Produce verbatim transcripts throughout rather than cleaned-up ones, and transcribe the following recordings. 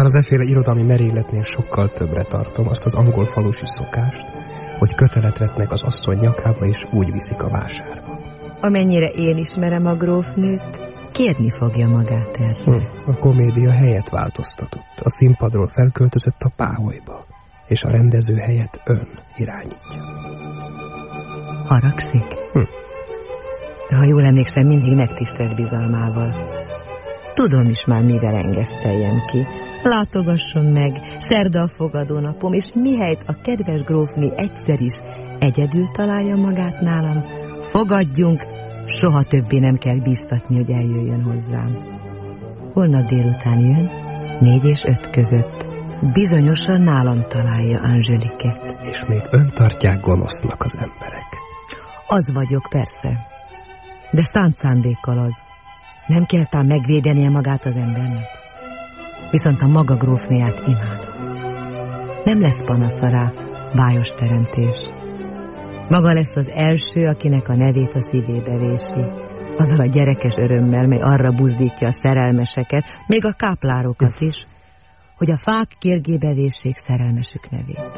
Bár az efféle irodalmi merényletnél sokkal többre tartom azt az angol falusi szokást, hogy kötelet vetnek az asszony nyakába, és úgy viszik a vásárba. Amennyire én ismerem a grófnőt, kérni fogja magát erre. Hm, a komédia helyet változtatott. A színpadról felköltözött a páholyba, és a rendező helyet ön irányítja. Haragszik? Hm. De ha jól emlékszem, mindig megtisztelt bizalmával. Tudom is már, mivel engeszteljem ki. Látogasson meg, szerda a fogadónapom, és mihelyt a kedves grófné egyszer is egyedül találja magát nálam, fogadjunk, soha többé nem kell bíztatni, hogy eljöjjön hozzám. Holnap délután jön, négy és öt között. Bizonyosan nálam találja Angeliket. És még ön tartják gonosznak az emberek. Az vagyok, persze. De szánt szándékkal az. Nem kell ám megvédenie magát az embernek. Viszont a maga grófnéját imádom. Nem lesz panasza rá, bájos teremtés. Maga lesz az első, akinek a nevét a szívébe vési. Azzal a gyerekes örömmel, mely arra buzdítja a szerelmeseket, még a káplárokat is, hogy a fák kérgébe véssék szerelmesük nevét.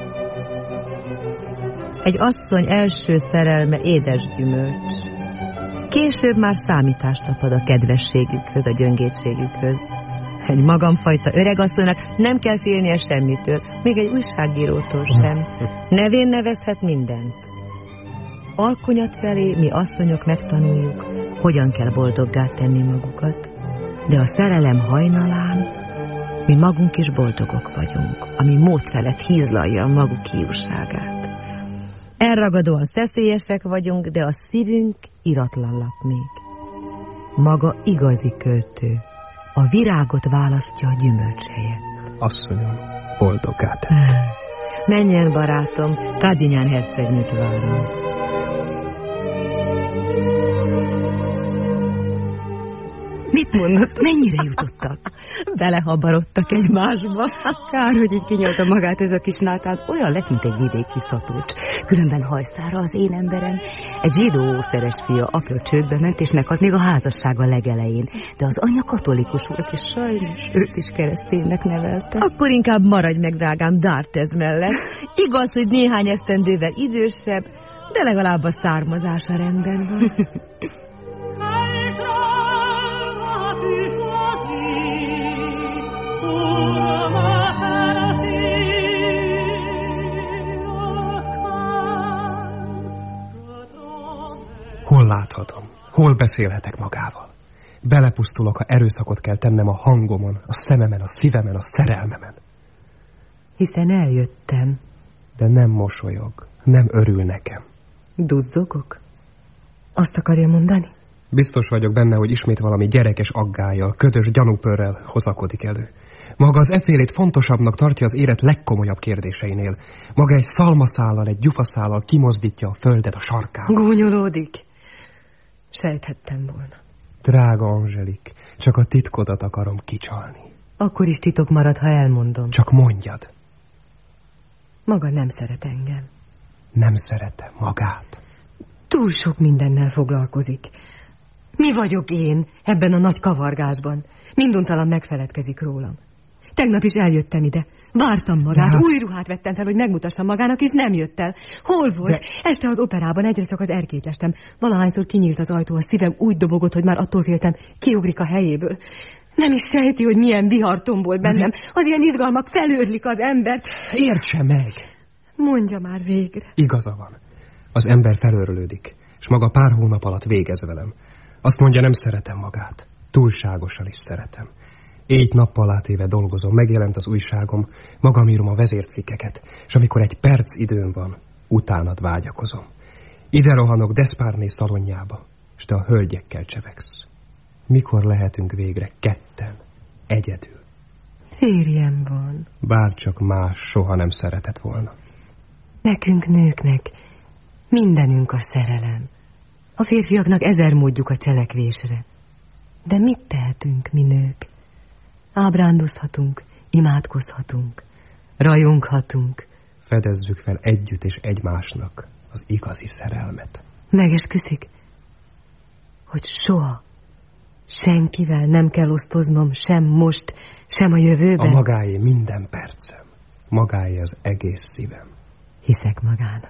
Egy asszony első szerelme édes gyümölcs. Később már számítást tapad a kedvességükhöz, a gyöngétségükhöz. Egy magamfajta öregasszonynak nem kell félnie semmitől, még egy újságírótól sem. Nevén nevezhet mindent. Alkonyat felé mi asszonyok megtanuljuk, hogyan kell boldoggá tenni magukat, de a szerelem hajnalán mi magunk is boldogok vagyunk, ami mód felett hízlalja a maguk hiúságát. Elragadóan szeszélyesek vagyunk, de a szívünk iratlan lap még. Maga igazi költő. A virágot választja a gyümölcs helyett. Asszonyom, boldoggá tenni. Menjen, barátom, Kárdinyán hercegnőt várom. Mit mondott? Mennyire jutottak? Belehabarodtak egymásba. Kár, hogy így kinyolta magát ez a kis Nátán. Olyan lett, mint egy vidéki szatocs. Különben hajszára az én emberem. Egy zsidó ószeres fia apja csődbe ment, és meghalt még a házassága legelején. De az anyja katolikus volt, és sajnos őt is kereszténynek nevelte. Akkor inkább maradj meg, drágám, D'Arthez mellett. Igaz, hogy néhány esztendővel idősebb, de legalább a származása rendben van. Hol láthatom? Hol beszélhetek magával? Belepusztulok, ha erőszakot kell tennem a hangomon, a szememen, a szívemen, a szerelmemen. Hiszen eljöttem. De nem mosolyog, nem örül nekem. Duzzogok? Azt akarja mondani? Biztos vagyok benne, hogy ismét valami gyerekes aggályjal, ködös gyanúpőrrel hozakodik elő. Maga az effélét fontosabbnak tartja az élet legkomolyabb kérdéseinél. Maga egy szalmaszállal, egy gyufaszállal kimozdítja a földet a sarkán. Gúnyolódik. Sejthettem volna. Drága Angélique, csak a titkodat akarom kicsalni. Akkor is titok marad, ha elmondom. Csak mondjad. Maga nem szeret engem. Nem szeretem magát. Túl sok mindennel foglalkozik. Mi vagyok én ebben a nagy kavargásban? Minduntalan megfeledkezik rólam. Tegnap is eljöttem ide. Vártam magát, ja. Új ruhát vettem fel, hogy megmutassam magának, és nem jött el. Hol volt? De... Este az operában egyre csak az erkét lestem. Valahányszor kinyílt az ajtó, a szívem úgy dobogott, hogy már attól féltem, kiugrik a helyéből. Nem is sejti, hogy milyen vihar tombolt bennem. Az ilyen izgalmak felőrlik az embert. Értse meg! Mondja már végre. Igaza van. Az ember felőrlődik, és maga pár hónap alatt végez velem. Azt mondja, nem szeretem magát. Túlságosan is szeretem. Éjt-nappal átéve dolgozom, megjelent az újságom, magam írom a vezércikkeket, és amikor egy perc időm van, utánad vágyakozom. Ide rohanok D'Esparné szalonjába, és te a hölgyekkel csevegsz. Mikor lehetünk végre ketten, egyedül? Férjem van. Bárcsak más soha nem szeretett volna. Nekünk nőknek mindenünk a szerelem. A férfiaknak ezer módjuk a cselekvésre. De mit tehetünk mi nők? Ábrándozhatunk, imádkozhatunk, rajonghatunk. Fedezzük fel együtt és egymásnak az igazi szerelmet. Megesküszik, hogy soha, senkivel nem kell osztoznom, sem most, Sem a jövőben? A magáé minden percem. Magáé az egész szívem. Hiszek magának.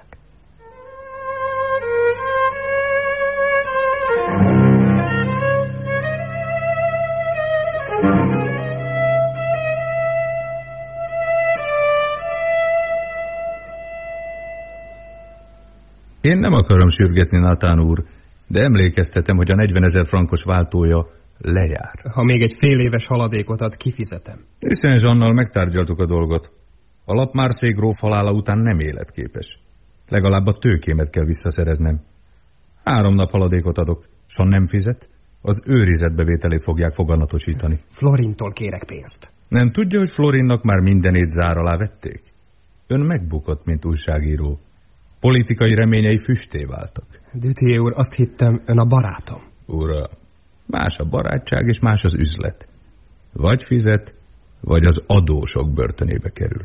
Én nem akarom sürgetni, Nathan úr, de emlékeztetem, hogy a negyvenezer frankos váltója lejár. Ha még egy fél éves haladékot ad, kifizetem. Hiszen Zsannal megtárgyaltuk a dolgot. A lap Marseille gróf halála után nem életképes. Legalább a tőkémet kell visszaszereznem. Három nap haladékot adok, s ha nem fizet, az őrizetbevételét fogják foganatosítani. Florintól kérek pénzt. Nem tudja, hogy Florinnak már mindenét zár alá vették? Ön megbukott, mint újságíró. Politikai reményei füsté váltak. Duthier úr, azt hittem, ön a barátom. Ura, más a barátság és más az üzlet. Vagy fizet, vagy az adósok börtönébe kerül.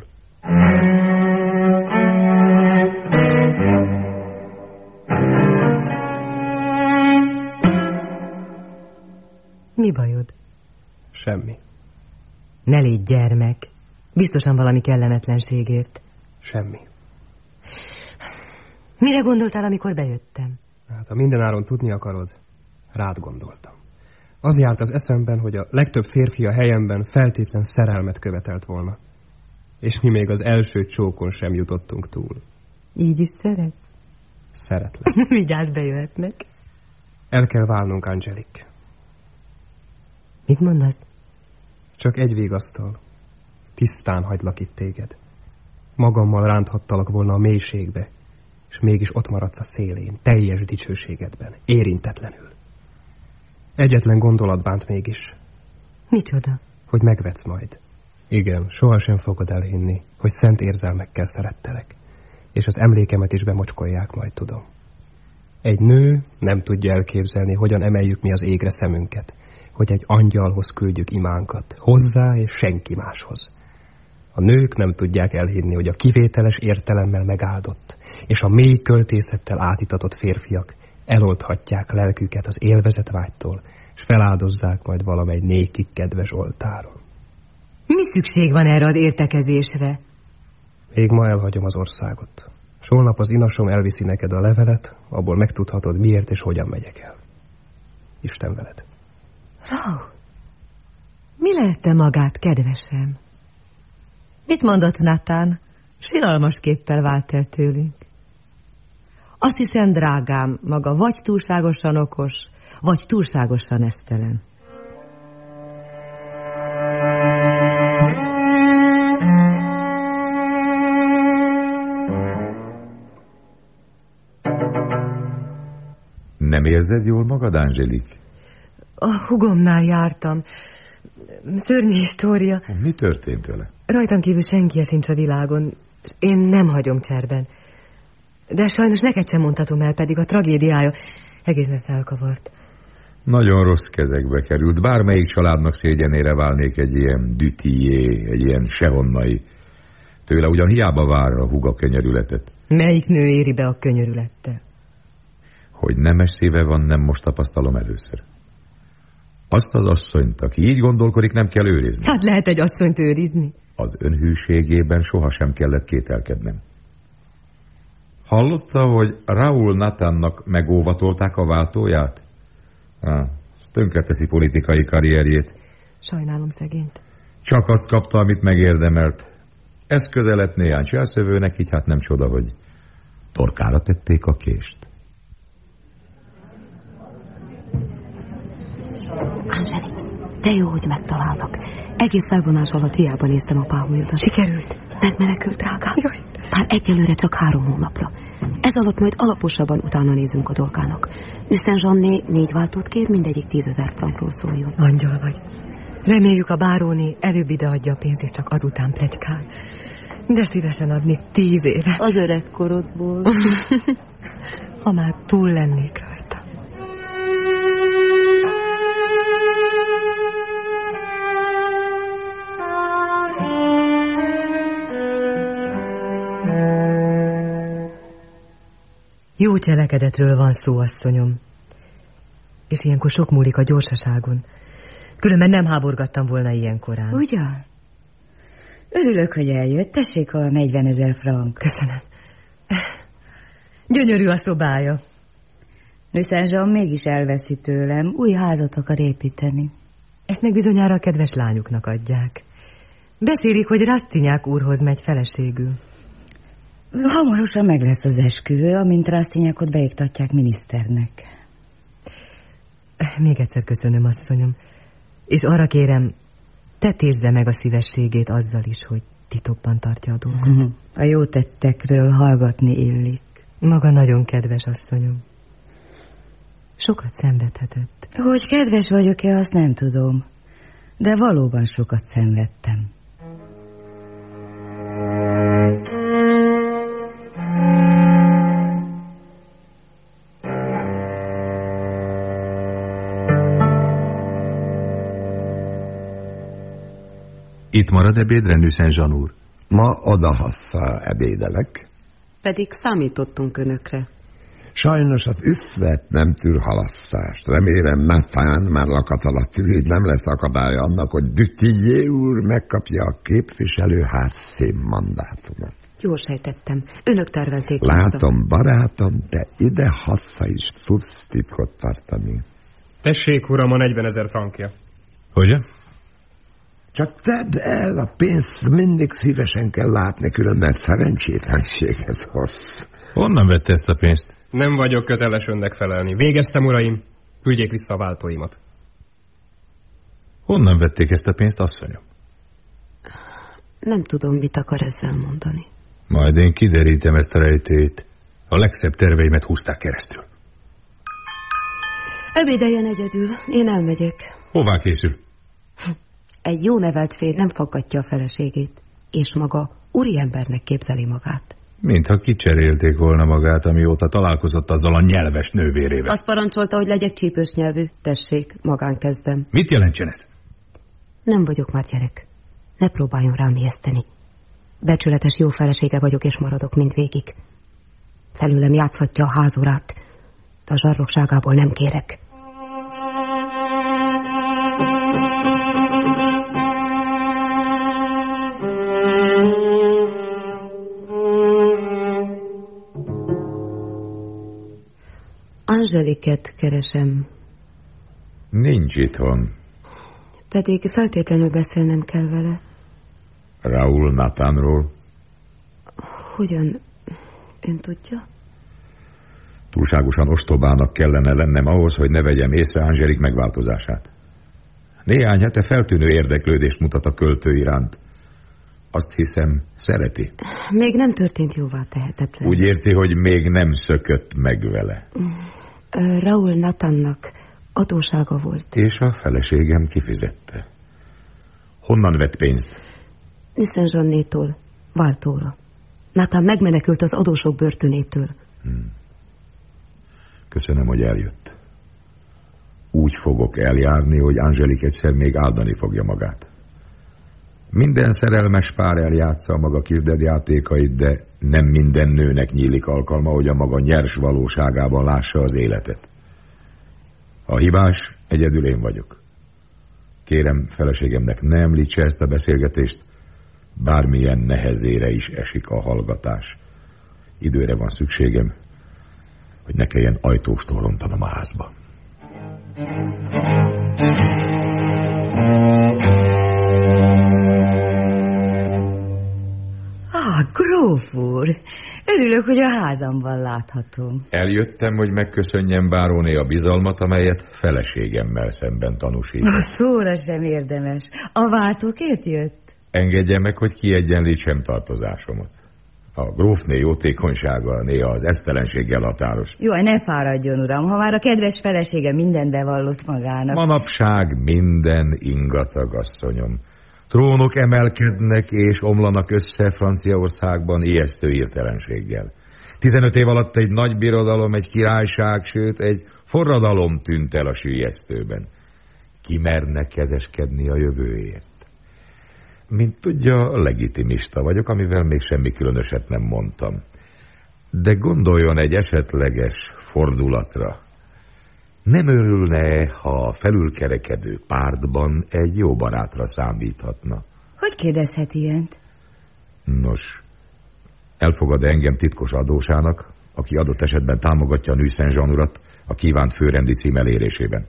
Mi bajod? Semmi. Ne légy gyermek. Biztosan valami kellemetlenségért. Semmi. Mire gondoltál, amikor bejöttem? Hát, ha mindenáron tudni akarod, rád gondoltam. Az járt az eszemben, hogy a legtöbb férfi a helyemben feltétlen szerelmet követelt volna. És mi még az első csókon sem jutottunk túl. Így is szeretsz? Szeretlek. Vigyázz, bejöhetnek. El kell válnunk, Angelique. Mit mondasz? Csak egy végasztal. Tisztán hagylak itt téged. Magammal ránthattalak volna a mélységbe, és mégis ott maradsz a szélén, teljes dicsőségedben, érintetlenül. Egyetlen gondolat bánt mégis. Micsoda? Hogy megvetsz majd. Igen, sohasem fogod elhinni, hogy szent érzelmekkel szerettelek, és az emlékemet is bemocskolják majd, tudom. Egy nő nem tudja elképzelni, hogyan emeljük mi az égre szemünket, hogy egy angyalhoz küldjük imánkat, hozzá és senki máshoz. A nők nem tudják elhinni, hogy a kivételes értelemmel megáldott, és a mély költészettel átitatott férfiak eloldhatják lelküket az élvezetvágytól, és feláldozzák majd valamely nékik kedves oltáron. Mi szükség van erre az értekezésre? Még ma elhagyom az országot. S holnap az inasom elviszi neked a levelet, abból megtudhatod, miért és hogyan megyek el. Isten veled. Rau, mi lehette magát, kedvesem? Mit mondott Nathan? Siralmas képpel vált el tőlünk. Azt hiszem, drágám, maga vagy túlságosan okos, vagy túlságosan esztelen. Nem érzed jól magad, Angelique? A hugomnál jártam. Szörnyű história. Mi történt vele? Rajtam kívül senki sincs a világon. Én nem hagyom cserben. De sajnos neked sem mondhatom el, pedig a tragédiája egészen felkavart. Nagyon rossz kezekbe került. Bármelyik családnak szégyenére válnék egy ilyen Duthier, egy ilyen sehonnai. Tőle ugyan hiába vár a húga könyörületet. Melyik nő éri be a könyörülettel? Hogy nemes szíve van, nem most tapasztalom először. Azt az asszonyt, aki így gondolkodik, nem kell őrizni. Hát lehet egy asszonyt őrizni? Az önhűségében sohasem kellett kételkednem. Hallotta, hogy Raoul Nathannak megóvatolták a váltóját? Ah, tönkreteszi politikai karrierjét. Sajnálom szegényt. Csak azt kapta, amit megérdemelt. Eszköze lett néhány cselszövőnek, így hát nem csoda, hogy torkára tették a kést. Angelique, de jó, hogy megtalálnak. Egész felvonás alatt hiába néztem a páholyodra. Sikerült? Megmenekült, drágám. Bár egyelőre csak három hónapra. Ez alatt majd alaposabban utána nézünk a dolgának. Üszen Zsanné négy váltót kér, mindegyik tízezer frankról szóljon. Angyal vagy. Reméljük a báróné előbb ideadja a pénzét, csak azután pletykál. De szívesen adnék tíz éve. Az öreg korodból. Ha már túl lennék rajta. Jó cselekedetről van szó, asszonyom. És ilyenkor sok múlik a gyorsaságon. Különben nem háborgattam volna ilyen korán. Ugyan? Örülök, hogy eljött. Tessék a negyvenezer frank. Köszönöm. Gyönyörű a szobája. Saint Jean mégis elveszi tőlem. Új házat akar építeni. Ezt meg bizonyára a kedves lányuknak adják. Beszélik, hogy Rastignac úrhoz megy feleségül. Hamarosan meg lesz az esküvő, amint Rastignacot beiktatják miniszternek. Még egyszer köszönöm, asszonyom. És arra kérem, tetézze meg a szívességét azzal is, hogy titokban tartja a dolgot. A jó tettekről hallgatni illik. Maga nagyon kedves, asszonyom. Sokat szenvedhetett. Hogy kedves vagyok-e, azt nem tudom. De valóban sokat szenvedtem. Itt marad ebédre, Saint Jean úr? Ma odahasszal ebédelek. Pedig számítottunk önökre. Sajnos az üszlet nem tűr halasztást. Remélem Nathan már lakat alatt ül, így nem lesz akadálya annak, hogy Dutillé úr megkapja a képviselőház szénmandátumot. Jól sejtettem. Önök tervelték. Látom, ezt a... barátom, te ide hassza is tudsz titkot tartani. Tessék, uram, a negyvenezer frankja. Hogyne? Csak tedd el, a pénzt mindig szívesen kell látni, különben szerencsétlenséghez hozz. Honnan vette ezt a pénzt? Nem vagyok köteles önnek felelni. Végeztem, uraim. Küldjék vissza a váltóimat. Honnan vették ezt a pénzt, asszonyom? Nem tudom, mit akar ezzel mondani. Majd én kiderítem ezt a rejtét. A legszebb terveimet húzták keresztül. Ebédeljen egyedül. Én elmegyek. Hová készül? Egy jó nevelt férj nem faggatja a feleségét, és maga úriembernek képzeli magát. Mintha kicserélték volna magát, amióta találkozott azzal a nyelves nővérével. Azt parancsolta, hogy legyek csípős nyelvű. Tessék, magán kezdem. Mit jelentsen ez? Nem vagyok már gyerek. Ne próbáljon rám ijeszteni. Becsületes jó felesége vagyok, és maradok mindvégig. Felőlem játszhatja a házurát, de a zsarnokságából nem kérek. Angeliket keresem. Nincs itthon. Pedig feltétlenül beszélnem kell vele. Raúl Nathanról? Hogyan? Ön tudja? Túlságosan ostobának kellene lennem ahhoz, hogy ne vegyem észre Angélik megváltozását. Néhány hete feltűnő érdeklődést mutat a költő iránt. Azt hiszem, szereti. Még nem történt jóvá tehetetlen. Úgy érti, hogy még nem szökött meg vele. Raúl Nathannak adósága volt. És a feleségem kifizette. Honnan vett pénzt? Saint Jeannétól, váltóra. Nathan megmenekült az adósok börtönétől. Hmm. Köszönöm, hogy eljött. Úgy fogok eljárni, hogy Angélik egyszer még áldani fogja magát. Minden szerelmes pár eljátsza a maga kisdedjátékait, de nem minden nőnek nyílik alkalma, hogy a maga nyers valóságában lássa az életet. A hibás egyedül én vagyok. Kérem, feleségemnek ne említse ezt a beszélgetést, bármilyen nehezére is esik a hallgatás. Időre van szükségem, hogy ne kelljen ajtóstól rontanom a házba. Ah, gróf úr! Örülök, hogy a házamban láthatom. Eljöttem, hogy megköszönjem báróné a bizalmat, amelyet feleségemmel szemben tanúsít. A szóra sem érdemes. A váltókért jött? Engedje meg, hogy kiegyenlítsem tartozásomat. A grófné jótékonysága néha az esztelenséggel határos. Jaj, ne fáradjon, uram, ha már a kedves felesége mindent bevallott magának. Manapság minden ingatag, asszonyom. Trónok emelkednek és omlanak össze Franciaországban ijesztő hirtelenséggel. Tizenöt év alatt egy nagy birodalom, egy királyság, sőt egy forradalom tűnt el a süllyesztőben. Ki merne kezeskedni a jövőért? Mint tudja, legitimista vagyok, amivel még semmi különöset nem mondtam. De gondoljon egy esetleges fordulatra. Nem örülne, ha felülkerekedő pártban egy jó barátra számíthatna? Hogy kérdezhet ilyent? Nos, elfogad engem titkos adósának, aki adott esetben támogatja a Nő Szent Jean urat a kívánt főrendi cím elérésében?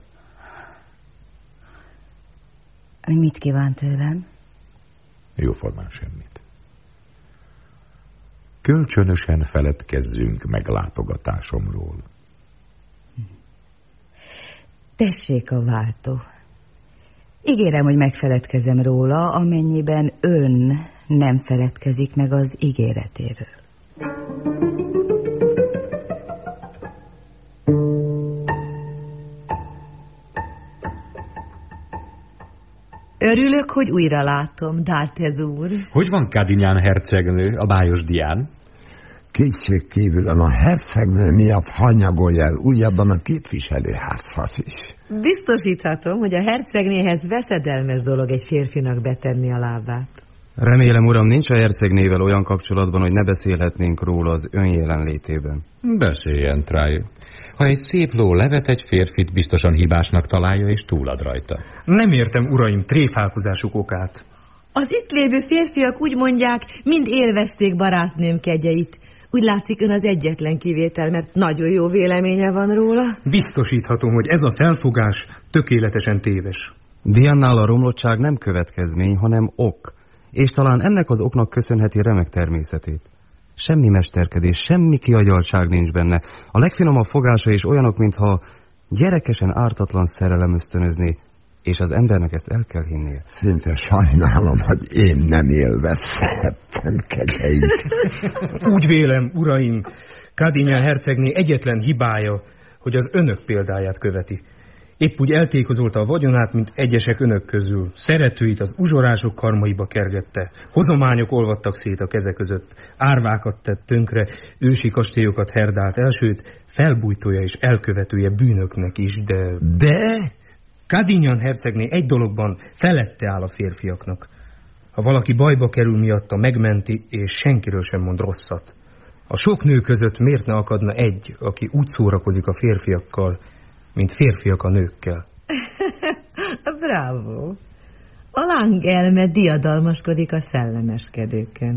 Mit kíván tőlem? Jóformán semmit. Kölcsönösen feledkezzünk meglátogatásomról. Tessék a váltó. Ígérem, hogy megfeledkezem róla, amennyiben ön nem feledkezik meg az ígéretéről. Örülök, hogy újra látom, D'Arthez úr. Hogy van Kadinyán hercegnő, a bájos Dián? Kétségkívül a hercegnő miatt hanyagolja el újabban a képviselőházat is. Biztosíthatom, hogy a hercegnéhez veszedelmes dolog egy férfinak betenni a lábát. Remélem, uram, nincs a hercegnével olyan kapcsolatban, hogy ne beszélhetnénk róla az ön jelenlétében. Beszéljen, Tráj. Ha egy szép ló levet egy férfit, biztosan hibásnak találja, és túlad rajta. Nem értem, uraim, tréfálkozásuk okát. Az itt lévő férfiak úgy mondják, mind élvezték barátnőm kegyeit. Úgy látszik, ön az egyetlen kivétel, mert nagyon jó véleménye van róla. Biztosíthatom, hogy ez a felfogás tökéletesen téves. Diannál a romlottság nem következmény, hanem ok. És talán ennek az oknak köszönheti remek természetét. Semmi mesterkedés, semmi kiagyaltság nincs benne. A legfinomabb fogása is olyanok, mintha gyerekesen ártatlan szerelem ösztönözné, és az embernek ezt el kell hinnie. Szinte sajnálom, hogy én nem élvezhettem kegyeit. Úgy vélem, uraim, Kadinyán hercegné egyetlen hibája, hogy az önök példáját követi. Épp úgy eltékozolta a vagyonát, mint egyesek önök közül. Szeretőit az uzsorások karmaiba kergette, hozományok olvadtak szét a keze között, árvákat tett tönkre, ősi kastélyokat herdált el, sőt, felbújtója és elkövetője bűnöknek is, de... De? Kadinyán hercegné egy dologban felette áll a férfiaknak. Ha valaki bajba kerül miatta, megmenti, és senkiről sem mond rosszat. A sok nő között miért ne akadna egy, aki úgy szórakozik a férfiakkal, mint férfiak a nőkkel? Bravo! A láng elme diadalmaskodik a szellemeskedőken.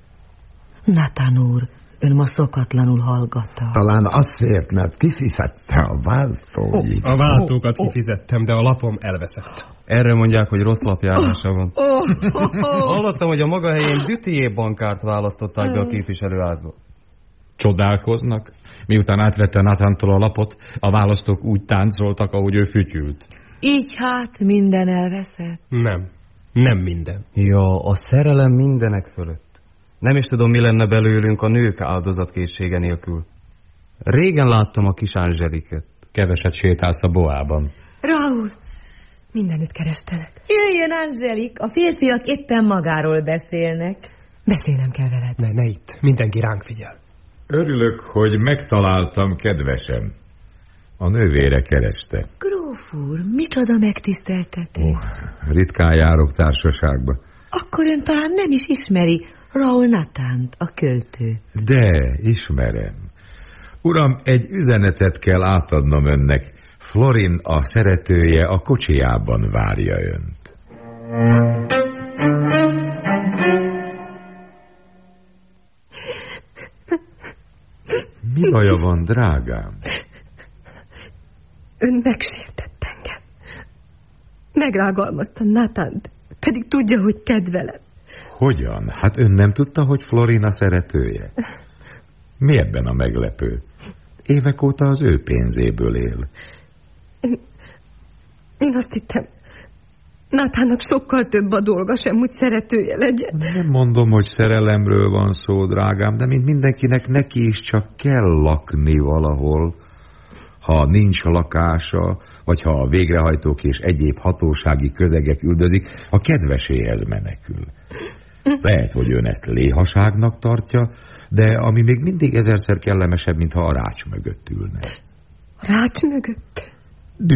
Nathan úr, ön ma szokatlanul hallgatta. Talán azért, mert kifizette a váltóit. Oh, a váltókat oh, oh. kifizettem, de a lapom elveszett. Erre mondják, hogy rossz lapjárása van. Oh, oh, oh. Hallottam, hogy a maga helyén Dutillé bankárt választották be a képviselőházba. Csodálkoznak? Miután átvette Nathantól a lapot, a választók úgy táncoltak, ahogy ő fütyült. Így hát minden elveszett? Nem, nem minden. Ja, a szerelem mindenek fölött. Nem is tudom, mi lenne belőlünk a nők áldozatkészsége nélkül. Régen láttam a kis Angeliket. Keveset sétálsz a boában. Raúl, mindenütt kerestelek. Jöjjön, Angelik, a férfiak éppen magáról beszélnek. Beszélnem kell veled. Ne, ne itt, mindenki ránk figyel. Örülök, hogy megtaláltam, kedvesem. A nővére kereste. Gróf úr, micsoda megtiszteltetés. Oh, ritkán járok társaságba. Akkor ön talán nem is ismeri Raúl Nathánt, a költő. De, ismerem. Uram, egy üzenetet kell átadnom önnek. Florin, a szeretője, a kocsijában várja önt. Mi baja van, drágám? Ön megsértett engem. Megrágalmazta Nathánt, pedig tudja, hogy kedvelem. Hogyan? Hát ön nem tudta, hogy Florina szeretője? Mi ebben a meglepő? Évek óta az ő pénzéből él. Én, én azt hittem, Nathánnak sokkal több a dolga sem, hogy szeretője legyen. Nem mondom, hogy szerelemről van szó, drágám, de mint mindenkinek, neki is csak kell lakni valahol. Ha nincs lakása, vagy ha a végrehajtók és egyéb hatósági közegek üldözik, a kedveséhez menekül. Lehet, hogy ön ezt léhaságnak tartja, de ami még mindig ezerszer kellemesebb, mintha a rács mögött ülne. A rács mögött?